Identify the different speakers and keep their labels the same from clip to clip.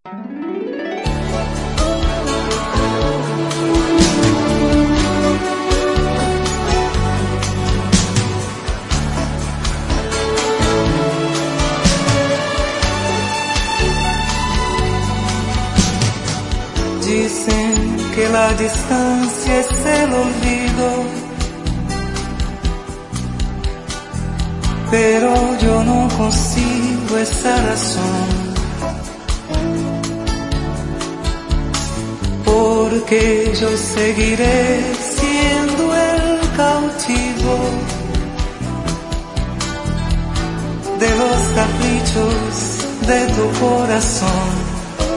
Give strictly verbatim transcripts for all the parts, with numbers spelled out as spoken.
Speaker 1: Dicen que la distancia es el olvido, pero yo no consigo esa razón, porque yo seguiré siendo el cautivo de los caprichos de tu corazón.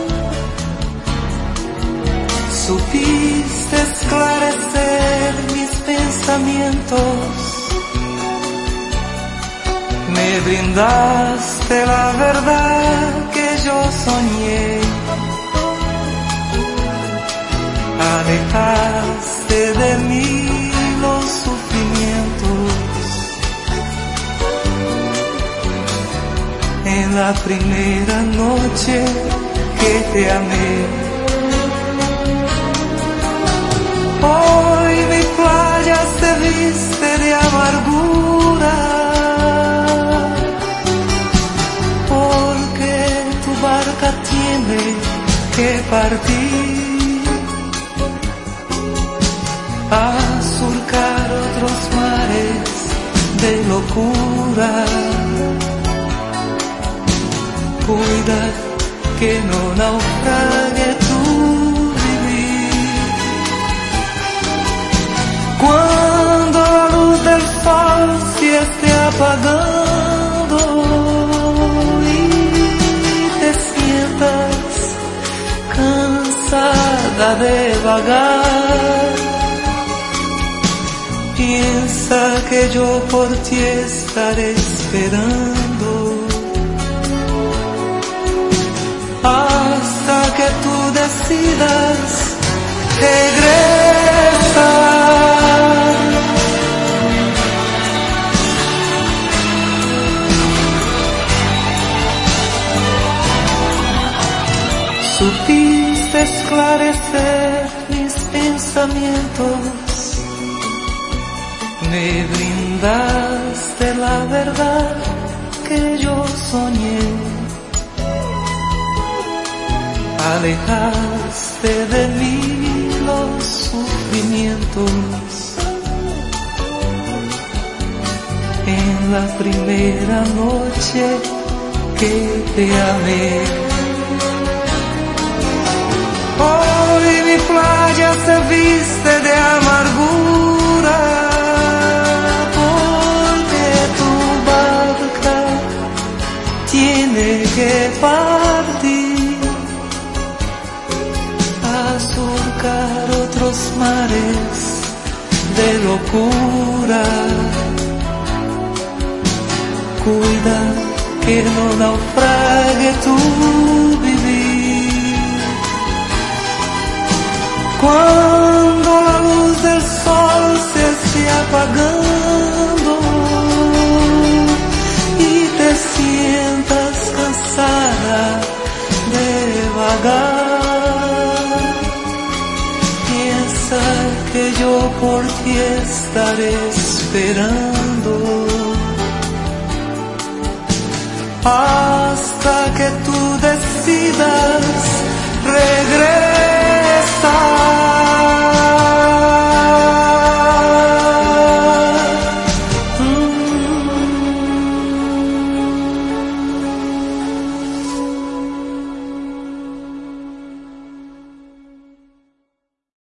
Speaker 1: Supiste esclarecer mis pensamientos, me brindaste la verdad que yo soñé, alejaste de mí los sufrimientos. En la primera noche que te amé, hoy mi playa se viste de amargura, porque tu barca tiene que partir a surcar otros mares de locura. Cuida que no naufrague tu vivir. Cuando la luz del sol se esté apagando y te sientas cansada de vagar, piensa que yo por ti estaré esperando hasta que tú decidas regresar. Supiste esclarecer mis pensamientos, me brindaste la verdad que yo soñé, alejaste de mí los sufrimientos. En la primera noche que te amé, hoy mi playa se viste de amargura, porque tu barca tiene que partir a surcar otros mares de locura. Cuida que no naufrague tu vivir. Cuando la luz del sol se esté apagando y te sientas cansada de vagar, piensa que yo por ti estaré esperando hasta que tú decidas